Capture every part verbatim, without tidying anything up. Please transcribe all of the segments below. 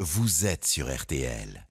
vous êtes sur R T L.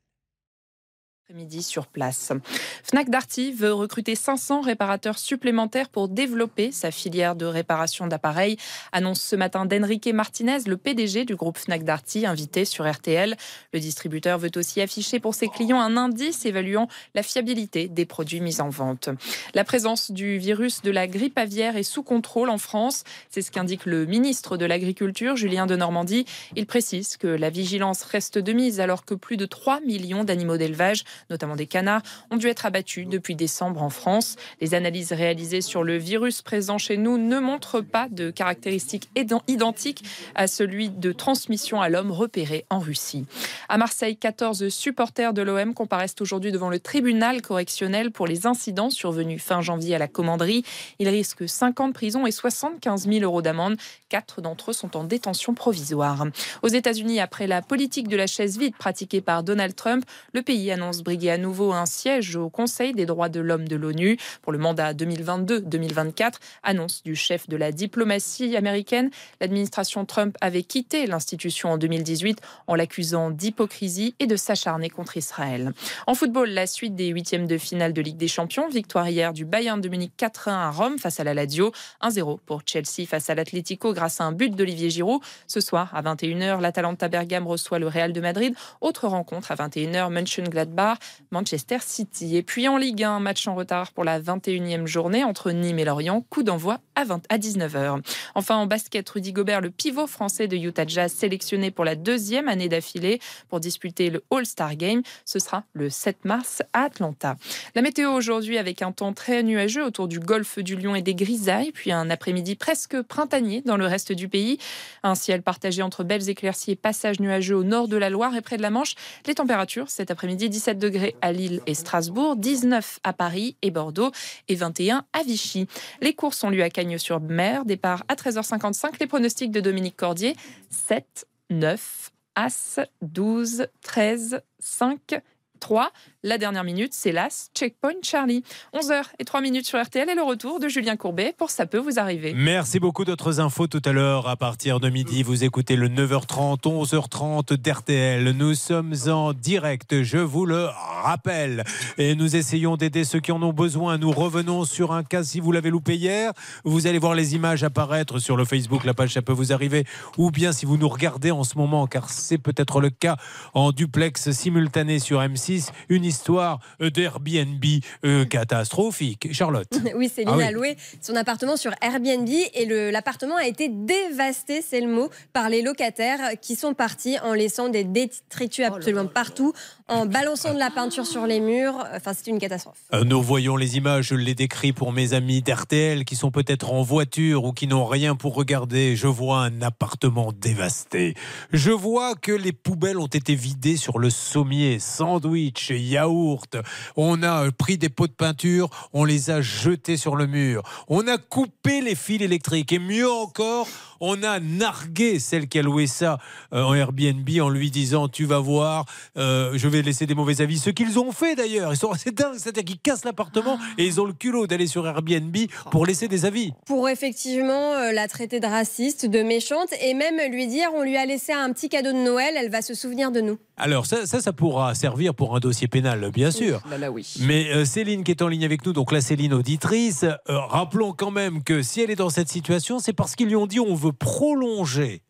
Midi sur place. Fnac Darty veut recruter cinq cents réparateurs supplémentaires pour développer sa filière de réparation d'appareils. Annonce ce matin d'Enrique Martinez, le P D G du groupe Fnac Darty, invité sur R T L. Le distributeur veut aussi afficher pour ses clients un indice évaluant la fiabilité des produits mis en vente. La présence du virus de la grippe aviaire est sous contrôle en France. C'est ce qu'indique le ministre de l'Agriculture, Julien Denormandie. Il précise que la vigilance reste de mise alors que plus de trois millions d'animaux d'élevage, notamment des canards, ont dû être abattus depuis décembre en France. Les analyses réalisées sur le virus présent chez nous ne montrent pas de caractéristiques identiques à celui de transmission à l'homme repéré en Russie. À Marseille, quatorze supporters de l'O M comparaissent aujourd'hui devant le tribunal correctionnel pour les incidents survenus fin janvier à la Commanderie. Ils risquent cinq ans de prison et soixante-quinze mille euros d'amende. Quatre d'entre eux sont en détention provisoire. Aux États-Unis, après la politique de la chaise vide pratiquée par Donald Trump, le pays annonce briguer à nouveau un siège au Conseil des droits de l'homme de l'ONU pour le mandat deux mille vingt-deux deux mille vingt-quatre. Annonce du chef de la diplomatie américaine. L'administration Trump avait quitté l'institution en deux mille dix-huit en l'accusant d'hypocrisie et de s'acharner contre Israël. En football, la suite des huitièmes de finale de Ligue des Champions. Victoire hier du Bayern de Munich quatre un à Rome face à la Lazio. un zéro pour Chelsea face à l'Atlético grâce à un but d'Olivier Giroud. Ce soir, à vingt et une heures, l'Atalanta Bergame reçoit le Real de Madrid. Autre rencontre à vingt et une heures, Mönchengladbach, Manchester City. Et puis en Ligue un, match en retard pour la vingt et unième journée entre Nîmes et Lorient. Coup d'envoi à, vingt, à dix-neuf heures. Enfin en basket, Rudy Gobert, le pivot français de Utah Jazz, sélectionné pour la deuxième année d'affilée pour disputer le All-Star Game. Ce sera le sept mars à Atlanta. La météo aujourd'hui avec un temps très nuageux autour du golfe du Lion et des grisailles, puis un après-midi presque printanier dans le reste du pays. Un ciel partagé entre belles éclaircies et passages nuageux au nord de la Loire et près de la Manche. Les températures cet après-midi, dix-sept degrés à Lille et Strasbourg, dix-neuf à Paris et Bordeaux et vingt et un à Vichy. Les courses ont lieu à Cagnes-sur-Mer, départ à treize heures cinquante-cinq. Les pronostics de Dominique Cordier, sept, neuf, As, douze, treize, cinq, trois. La dernière minute, c'est l'As Checkpoint Charlie. onze heures et trois minutes sur R T L et le retour de Julien Courbet pour Ça peut vous arriver. Merci beaucoup. D'autres infos tout à l'heure à partir de midi. Vous écoutez le neuf heures trente, onze heures trente d'R T L. Nous sommes en direct, je vous le rappelle. Et nous essayons d'aider ceux qui en ont besoin. Nous revenons sur un cas, si vous l'avez loupé hier, vous allez voir les images apparaître sur le Facebook, la page Ça peut vous arriver. Ou bien si vous nous regardez en ce moment, car c'est peut-être le cas, en duplex simultané sur M six, une histoire d'Airbnb euh, catastrophique. Charlotte. Oui, Céline ah oui. a loué son appartement sur Airbnb et le, l'appartement a été dévasté, c'est le mot, par les locataires qui sont partis en laissant des détritus absolument partout, en balançant de la peinture sur les murs. Enfin, c'est une catastrophe. Euh, nous voyons les images, je les décris pour mes amis d'R T L qui sont peut-être en voiture ou qui n'ont rien pour regarder. Je vois un appartement dévasté. Je vois que les poubelles ont été vidées sur le sommier. Sandwich, yaourt. On a pris des pots de peinture, on les a jetés sur le mur. On a coupé les fils électriques. Et mieux encore, on a nargué celle qui a loué ça euh, en Airbnb en lui disant « Tu vas voir, euh, je vais laisser des mauvais avis ». Ce qu'ils ont fait d'ailleurs. Ils sont assez dingues. C'est-à-dire qu'ils cassent l'appartement et ils ont le culot d'aller sur Airbnb pour laisser des avis. Pour effectivement euh, la traiter de raciste, de méchante et même lui dire on lui a laissé un petit cadeau de Noël, elle va se souvenir de nous. Alors ça, ça, ça pourra servir pour un dossier pénal, bien sûr. Là, là, oui. Mais euh, Céline qui est en ligne avec nous, donc la Céline auditrice, euh, rappelons quand même que si elle est dans cette situation, c'est parce qu'ils lui ont dit on veut prolonger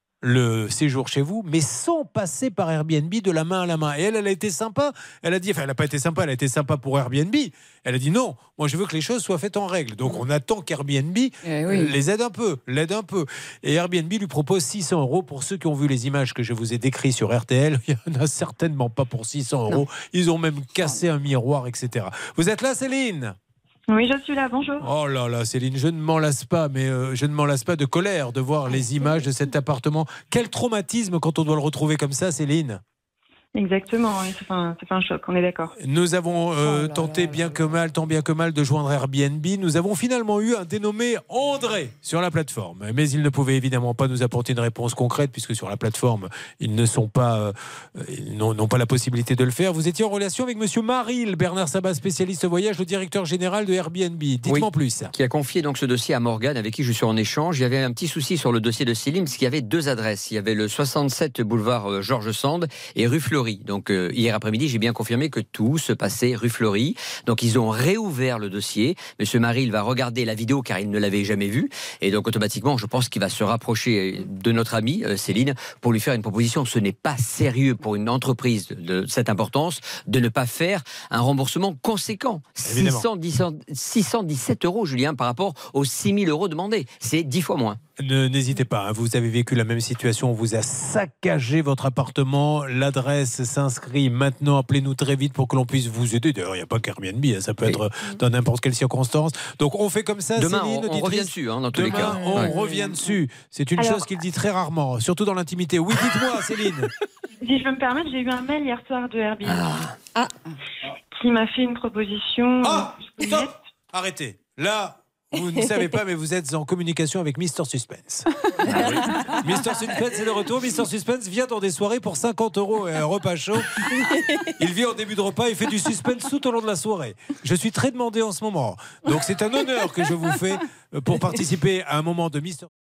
le séjour chez vous, mais sans passer par Airbnb de la main à la main. Et elle, elle a été sympa. Elle a dit, enfin, elle n'a pas été sympa, elle a été sympa pour Airbnb. Elle a dit non, moi je veux que les choses soient faites en règle. Donc on attend qu'Airbnb eh oui. les aide un peu, l'aide un peu. Et Airbnb lui propose six cents euros. Pour ceux qui ont vu les images que je vous ai décrites sur R T L, il n'y en a certainement pas pour six cents euros. Ils ont même cassé un miroir, et cetera. Vous êtes là, Céline ? Oui, je suis là, bonjour. Oh là là, Céline, je ne m'en lasse pas, mais euh, je ne m'en lasse pas de colère de voir les images de cet appartement. Quel traumatisme quand on doit le retrouver comme ça, Céline. Exactement, oui, ça fait un, ça fait un choc, on est d'accord. Nous avons euh, Oh là tenté là bien là que mal, tant bien que mal, de joindre Airbnb. Nous avons finalement eu un dénommé André sur la plateforme. Mais il ne pouvait évidemment pas nous apporter une réponse concrète, puisque sur la plateforme, ils ne sont pas, euh, ils n'ont, n'ont pas la possibilité de le faire. Vous étiez en relation avec Monsieur Maril, Bernard Sabat, spécialiste voyage, le directeur général de Airbnb. Dites-moi Oui, plus. Qui a confié donc ce dossier à Morgane, avec qui je suis en échange. Il y avait un petit souci sur le dossier de Céline, parce qu'il y avait deux adresses. Il y avait le soixante-sept boulevard euh, Georges Sand et rue Fleury. Donc euh, hier après-midi, j'ai bien confirmé que tout se passait rue Fleury. Donc ils ont réouvert le dossier. Monsieur Maril va regarder la vidéo car il ne l'avait jamais vue. Et donc automatiquement, je pense qu'il va se rapprocher de notre amie euh, Céline pour lui faire une proposition. Ce n'est pas sérieux pour une entreprise de, de cette importance de ne pas faire un remboursement conséquent. six cent dix-sept euros, Julien, par rapport aux six mille euros demandés. C'est dix fois moins. Ne, n'hésitez pas, hein, vous avez vécu la même situation, on vous a saccagé votre appartement, l'adresse s'inscrit maintenant, appelez-nous très vite pour que l'on puisse vous aider. D'ailleurs, il n'y a pas qu'Airbnb, hein, ça peut Oui. être dans n'importe quelle circonstance. Donc on fait comme ça, Demain, Céline, on, on auditrice. revient dessus, hein, dans tous Demain, les cas. on Ouais. revient dessus. C'est une Alors- chose qu'il dit très rarement, surtout dans l'intimité. Oui, dites-moi, Céline. Si je peux me permettre, j'ai eu un mail hier soir de Airbnb Ah. qui m'a fait une proposition. Ah, euh, stop. Arrêtez. Là, vous ne savez pas, mais vous êtes en communication avec Mister Suspense. Mister Suspense est de retour. Mister Suspense vient dans des soirées pour cinquante euros et un repas chaud. Il vient en début de repas et fait du suspense tout au long de la soirée. Je suis très demandé en ce moment. Donc c'est un honneur que je vous fais pour participer à un moment de Mister